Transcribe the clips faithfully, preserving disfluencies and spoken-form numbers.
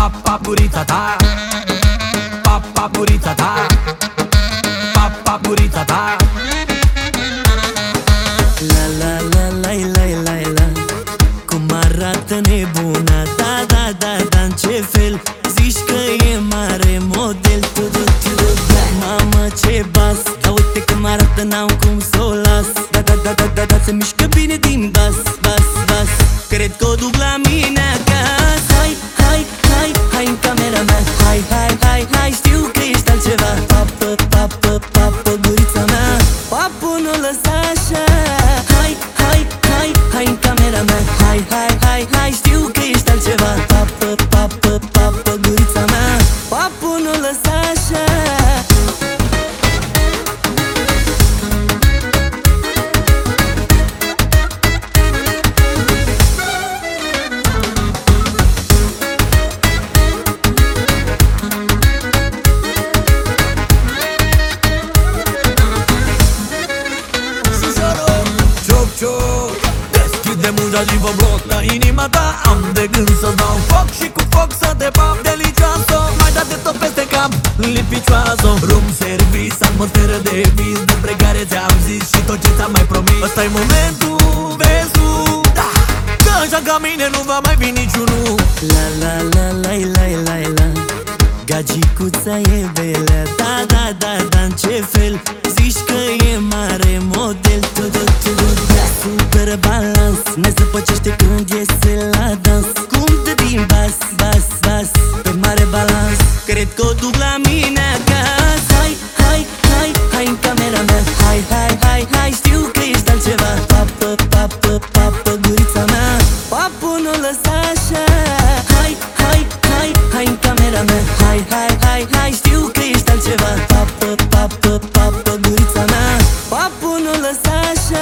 Papa gurița ta, papa gurița ta, papa gurița ta. La la la la la la la, cum arată nebuna, da da da da, în ce fel zici că e mare model. Mamă ce bas, dar uite cum arată, n-am cum s-o las. Da da da da da da, se mișcă bine din bas, bas, bas. Cred că o duc la mine acasă. Hai, hai, hai, hai în camera mea. Hai, hai, hai, hai, știu că ești altceva. Papă, papă, papă, gurița mea. Papu, nu lăsa așa. Hai, hai, hai, hai în camera mea. Hai, hai, hai, hai, știu că ești altceva. Papă, papă, papă, gurița mea. Papu, nu lăsa așa. Deschide ușa și vă bloc la inima ta. Am de gând să-ți dau foc și cu foc să te pap delicioasă. Mai dat de tot peste cap, lipicioasă. Room service, atmosferă de vis, despre care ți-am zis și tot ce ți-am mai promis. Ăsta-i momentul, vezi tu, da, că așa ca mine nu va mai fi niciunul. La la la la la la la, gagicuța e belă, da da da da, în ce fel zici că e mare model. Super balans, ne zăpăcește când iese la dans. Cum te din bas, bas, bas, pe mare balans. Cred că o duc la mine acasă. Hai, hai, hai, hai în camera mea. Hai, hai, hai, hai, știu că ești altceva. Papă, papă, papă, gurița mea. Papu, nu lăsa așa. Hai, hai, hai, hai în camera mea. Hai, hai, hai, hai, știu că ești altceva. Papă, papă, papă, gurița mea. Papu, nu lăsa așa.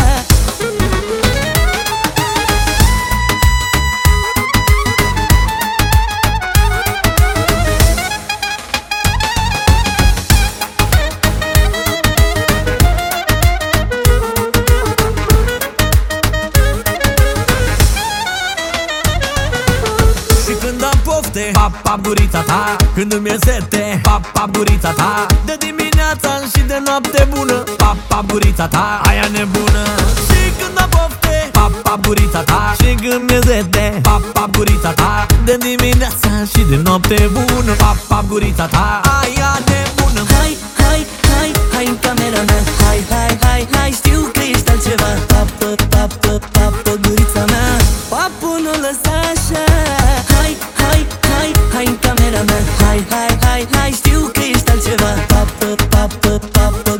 Papa gurița ta, când îmi e sete, papa gurița ta. De dimineața și de noapte bună, papa gurița ta, aia nebună. Și când am pofte, papa gurița ta. Și când mi-e sete, papa gurița ta. De dimineața și de noapte bună, papa gurița ta, aia nebună. Hai, hai, hai, hai în camera mea. Hai, hai, hai, hai, știu că ești altceva. Papă, papă, papă, gurița mea. Papu, nu lăsa așa. Hai, hai, hai, hai în camera mea. Hai, hai, hai, hai, știu că ești altceva. Papă, papă, papă,